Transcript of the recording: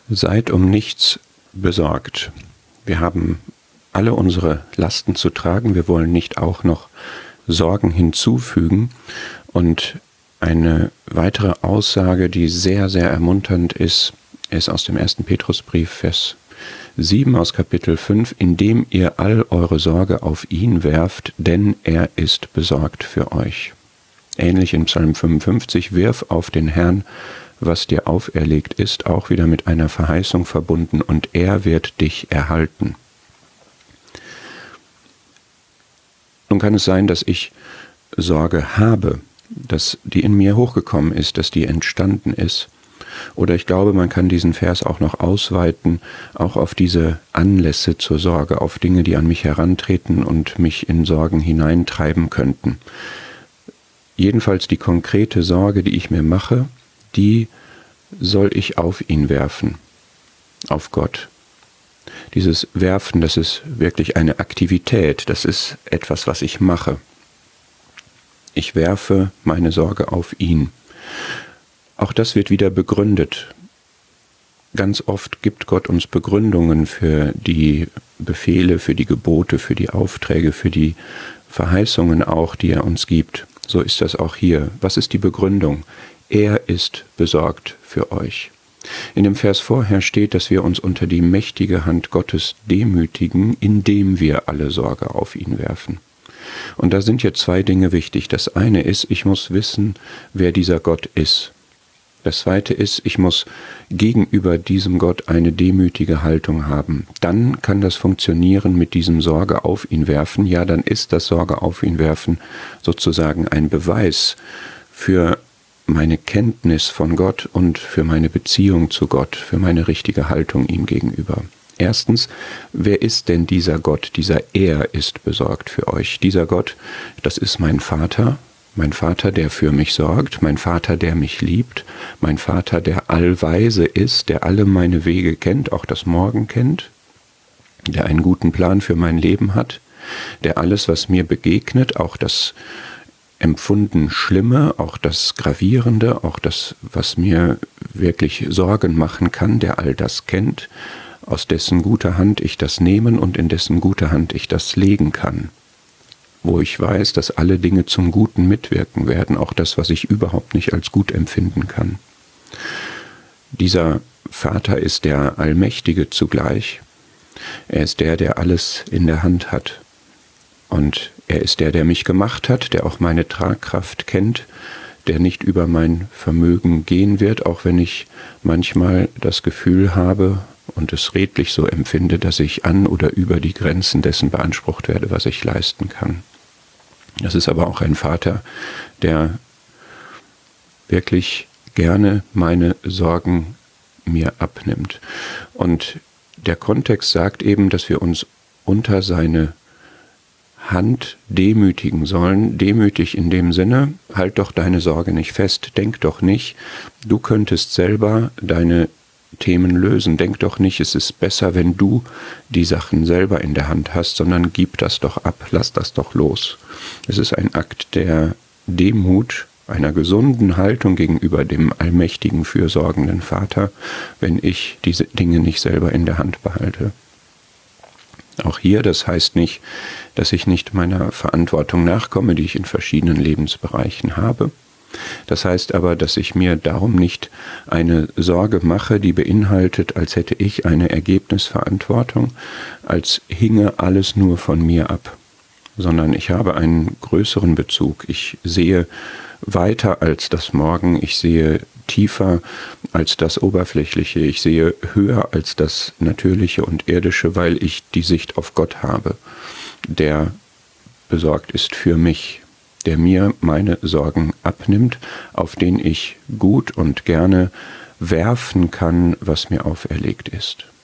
Seid um nichts besorgt. Wir haben alle unsere Lasten zu tragen. Wir wollen nicht auch noch Sorgen hinzufügen. Und eine weitere Aussage, die sehr, sehr ermunternd ist aus dem 1. Petrusbrief, Vers 7 aus Kapitel 5, indem ihr all eure Sorge auf ihn werft, denn er ist besorgt für euch. Ähnlich in Psalm 55, wirf auf den Herrn, was dir auferlegt ist, auch wieder mit einer Verheißung verbunden, und er wird dich erhalten. Nun kann es sein, dass ich Sorge habe, dass die in mir hochgekommen ist, dass die entstanden ist. Oder ich glaube, man kann diesen Vers auch noch ausweiten, auch auf diese Anlässe zur Sorge, auf Dinge, die an mich herantreten und mich in Sorgen hineintreiben könnten. Jedenfalls die konkrete Sorge, die ich mir mache, die soll ich auf ihn werfen, auf Gott. Dieses Werfen, das ist wirklich eine Aktivität, das ist etwas, was ich mache. Ich werfe meine Sorge auf ihn. Auch das wird wieder begründet. Ganz oft gibt Gott uns Begründungen für die Befehle, für die Gebote, für die Aufträge, für die Verheißungen auch, die er uns gibt. So ist das auch hier. Was ist die Begründung? Er ist besorgt für euch. In dem Vers vorher steht, dass wir uns unter die mächtige Hand Gottes demütigen, indem wir alle Sorge auf ihn werfen. Und da sind jetzt zwei Dinge wichtig. Das eine ist, ich muss wissen, wer dieser Gott ist. Das zweite ist, ich muss gegenüber diesem Gott eine demütige Haltung haben. Dann kann das funktionieren mit diesem Sorge auf ihn werfen. Ja, dann ist das Sorge auf ihn werfen sozusagen ein Beweis für meine Kenntnis von Gott und für meine Beziehung zu Gott, für meine richtige Haltung ihm gegenüber. Erstens, wer ist denn dieser Gott? Dieser Er ist besorgt für euch. Dieser Gott, das ist mein Vater, der für mich sorgt, mein Vater, der mich liebt, mein Vater, der allweise ist, der alle meine Wege kennt, auch das Morgen kennt, der einen guten Plan für mein Leben hat, der alles, was mir begegnet, auch das empfunden Schlimme, auch das Gravierende, auch das, was mir wirklich Sorgen machen kann, der all das kennt, aus dessen guter Hand ich das nehmen und in dessen guter Hand ich das legen kann. Wo ich weiß, dass alle Dinge zum Guten mitwirken werden, auch das, was ich überhaupt nicht als gut empfinden kann. Dieser Vater ist der Allmächtige zugleich. Er ist der, der alles in der Hand hat. Und er ist der, der mich gemacht hat, der auch meine Tragkraft kennt, der nicht über mein Vermögen gehen wird, auch wenn ich manchmal das Gefühl habe und es redlich so empfinde, dass ich an oder über die Grenzen dessen beansprucht werde, was ich leisten kann. Das ist aber auch ein Vater, der wirklich gerne meine Sorgen mir abnimmt. Und der Kontext sagt eben, dass wir uns unter seine Hand demütigen sollen. Demütig in dem Sinne, halt doch deine Sorge nicht fest, denk doch nicht, du könntest selber deine Themen lösen. Denk doch nicht, es ist besser, wenn du die Sachen selber in der Hand hast, sondern gib das doch ab, lass das doch los. Es ist ein Akt der Demut, einer gesunden Haltung gegenüber dem allmächtigen, fürsorgenden Vater, wenn ich diese Dinge nicht selber in der Hand behalte. Auch hier, das heißt nicht, dass ich nicht meiner Verantwortung nachkomme, die ich in verschiedenen Lebensbereichen habe. Das heißt aber, dass ich mir darum nicht eine Sorge mache, die beinhaltet, als hätte ich eine Ergebnisverantwortung, als hinge alles nur von mir ab, sondern ich habe einen größeren Bezug. Ich sehe weiter als das Morgen, ich sehe tiefer als das Oberflächliche, ich sehe höher als das Natürliche und Irdische, weil ich die Sicht auf Gott habe, der besorgt ist für mich, der mir meine Sorgen abnimmt, auf den ich gut und gerne werfen kann, was mir auferlegt ist.